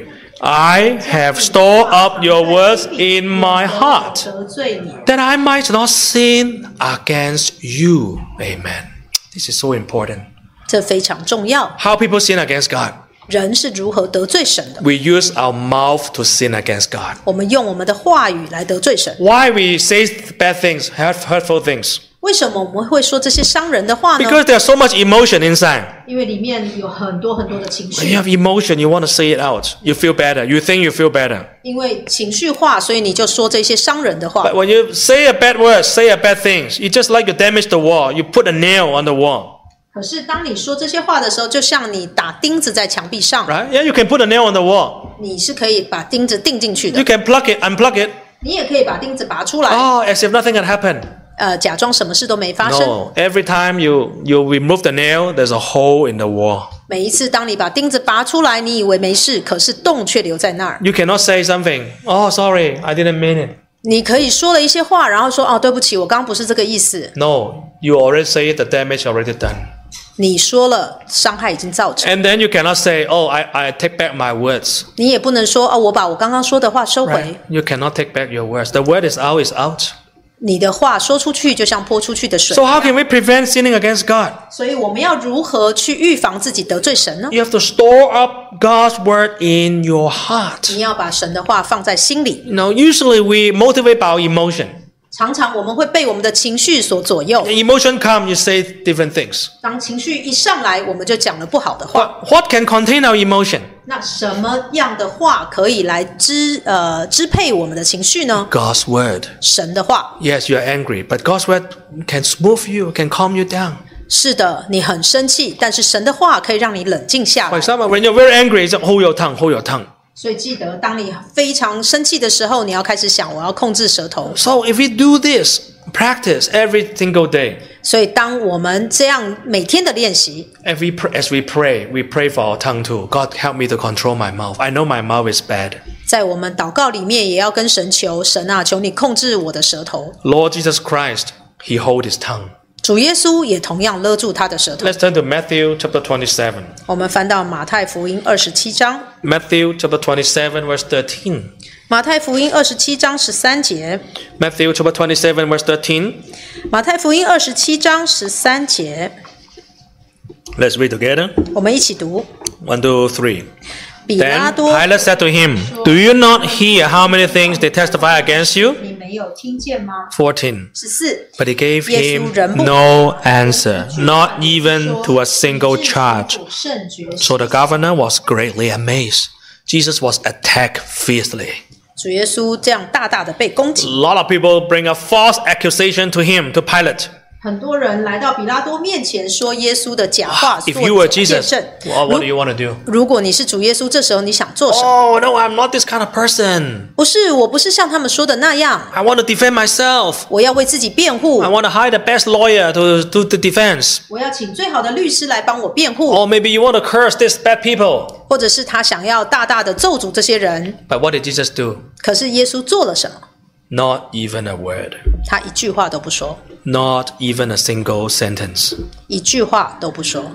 I have stored up your words in my heart, 得罪你， that I might not sin against you. Amen. This is so important. 这非常重要。 How people sin against God. 人是如何得罪神的？ We use our mouth to sin against God. 我们用我们的话语来得罪神。 Why we say bad things, hurt, hurtful things? 为什么我们会说这些伤人的话呢？ Because there's so much emotion inside. 因为里面有很多很多的情 When 绪 you，have emotion, you want to say it out. You feel better. You think you feel better. 因为情绪化，所以你就说这些伤人的话 But。when you say a bad word, say a bad things, you just like you damage the wall. You put a nail on the wall. 可是当你说这些话的时候，就像你打钉子在墙壁上， Right? Yeah, you can put a nail on the wall. 你是可以把钉子钉进去 You 的， can plug it, unplug it. 你也可以把钉子拔出来， Oh, as if nothing had happened. 呃，假装什么事都没发生。 No. Every time you, you remove the nail, there's a hole in the wall. 每一次当你把钉子拔出来，你以为没事，可是洞却留在那儿。 You cannot say something. Oh, sorry, I didn't mean it. 你可以说了一些话，然后说哦，对不起，我刚刚不是这个意思。 No, you already say it, the damage already done. 你说了，伤害已经造成。 And then you cannot say, oh, I, I take back my words. 你也不能说哦，我把我刚刚说的话收回。 Right? You cannot take back your words. The word is out, is out. 你的话说出去就像泼出去的水。 So how can we prevent sinning against God? 所以我们要如何去预防自己得罪神呢？ You have to store up God's word in your heart. 你要把神的话放在心里。 You know, usually we motivate by our emotion. 常常我们会被我们的情绪所左右。 The emotion comes, you say different things. 当情绪一上来，我们就讲了不好的话。 But what can contain our emotion? 那什么样的话可以来支呃支配我们的情绪呢？ God's word. 神的话。 Yes, you are angry, but God's word can smooth you, can calm you down. 是的，你很生气，但是神的话可以让你冷静下 For 来。 example, when you're very angry, you say, hold your tongue, hold your tongue. 所以记得，当你非常生气的时候，你要开始想，我要控制舌头。 So if we do this, practice every single day. 所以，当我们这样每天的练习， Every pr- as we pray, we pray for our tongue too. God, help me to control my mouth. I know my mouth is bad. 在我们祷告里面，也要跟神求，神啊，求你控制我的舌头。 Lord Jesus Christ, He hold His tongue. 主耶稣也同样勒住他的舌头。 Let's turn to Matthew chapter twenty-seven. 我们翻到马太福音二十七章， Matthew chapter twenty-seven, verse thirteen. 马太福音二十七章十三节， Matthew chapter twenty-seven, verse thirteen. 马太福音二十七章十三节， Let's read together. 我们一起读。 One, two, three. 比拉 Then 多， Pilate said to him, Do you not hear how many things they testify against you? 你没有听见吗？ fourteen. 十四， But he gave 耶 him 稣仍不 no answer, not even to a single charge. 圣决。 So the governor was greatly amazed. Jesus was attacked fiercely. 主耶稣这样大大的被攻 A 击， lot of people bring a false accusation to him, to Pilate. 很多人来到比拉多面前说耶稣的假话， If 做 you were 见 Jesus, 证。 well, what do you want to do? 如果你是主耶稣，这时候你想做什么？ Oh, no, I'm not this kind of person. 不是，我不是像他们说的那样， I want to defend myself. 我要为自己辩护 I，want to hire the best lawyer to do the defense. 我要请最好的律师来帮我辩护， Or maybe you want to curse these bad people. 或者是他想要大大的咒诅这些人。 But what did Jesus do? 可是耶稣做了什么？ Not even a word. 他一句话都不说， Not even a single sentence. 一句话都不说。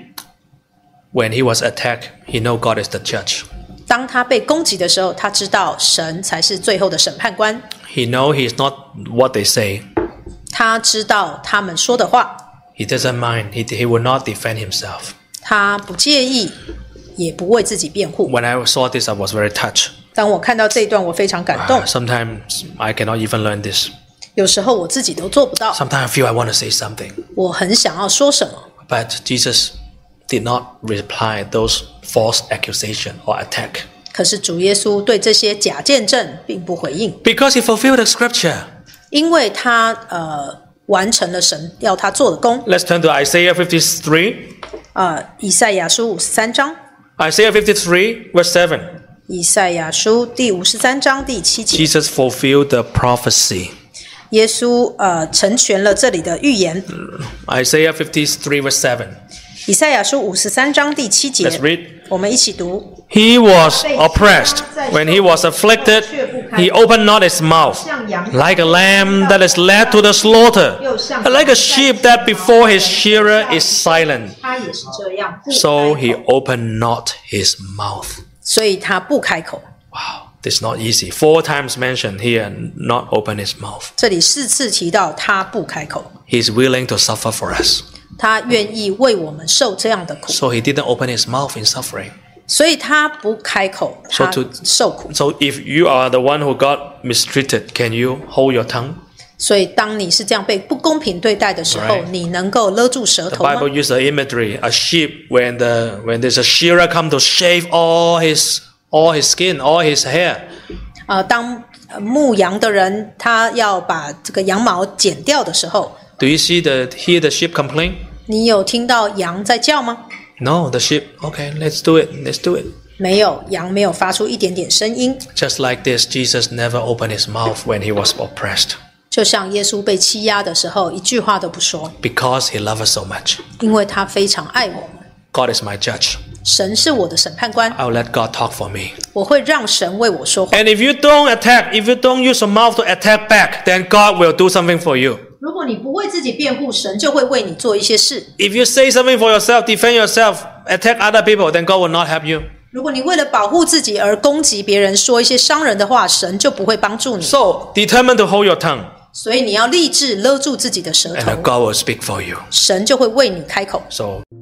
When he was attacked, he knew God is the judge. 当他被攻击的时候，他知道神才是最后的审判官， He know he is not what they say. 他知道他们说的话， He doesn't mind. He, he will not defend himself. 他不介意，也不为自己辩护。 When I saw this, I was very touched. 当我看到这一段，我非常感 Uh, 动。 sometimes I cannot even learn this. 有时候我自己都做不到， Sometimes I feel I want to say something. 我很想要说什么， But Jesus did not reply those false accusation or attack. 可是主耶稣对这些假见证并不回应， Because he fulfilled the scripture. 因为他呃完成了神要他做的工。 Let's turn to Isaiah fifty-three. 呃，以赛亚书五十三章， Isaiah fifty-three, verse seven. 以赛亚书第五十三章第七节， Jesus fulfilled the prophecy. 耶稣呃成全了这里的预言。 Isaiah fifty-three, verse seven. 以赛亚书五十三章第七节 Let's，read. 我们一起读。 He was oppressed. When he was afflicted, he opened not his mouth. Like a lamb that is led to the slaughter, and like a sheep that before his shearer is silent, 他也是这样，不 so 开 he 口 opened not his mouth. 所以他不开口。 Wow, this is not easy. Four times mentioned here, not open his mouth. 这里四次提到他不开口， He's willing to suffer for us. 他愿意为我们受这样的苦， So he didn't open his mouth in suffering. 所以他不开口， So 他 to- 受苦。 So if you are the one who got mistreated, can you hold your tongue? 所以当你是这样被不公平对待的时候， Right. 你能够勒住舌 The 头吗 Bible？ uses the imagery, a sheep when the when there's a shearer come to shave all his all his skin, all his hair. 呃，当呃牧羊的人他要把这个羊毛剪掉的时候， Do you see the hear the sheep complain? 你有听到羊在叫吗？ No, the sheep. Okay, let's do it. Let's do it. 没有，羊没有发出一点点声音。 Just like this, Jesus never opened his mouth when he was oppressed 就像耶稣被欺压的时候，一句话都不说， because he loved us so much. 因为他非常爱我们。 God is my judge. 神是我的审判官， I'll let God talk for me. 我会让神为我说话。 And if you don't attack, if you don't use your mouth to attack back, then God will do something for you. 如果你不为自己辩护，神就会为你做一些事。 If you say something for yourself, defend yourself, attack other people, then God will not help you. 如果你为了保护自己而攻击别人，说一些伤人的话，神就不会帮助你。 So, determine to hold your tongue. 所以你要立志勒住自己的舌头。 And God will speak for you. 神就会为你开口。 So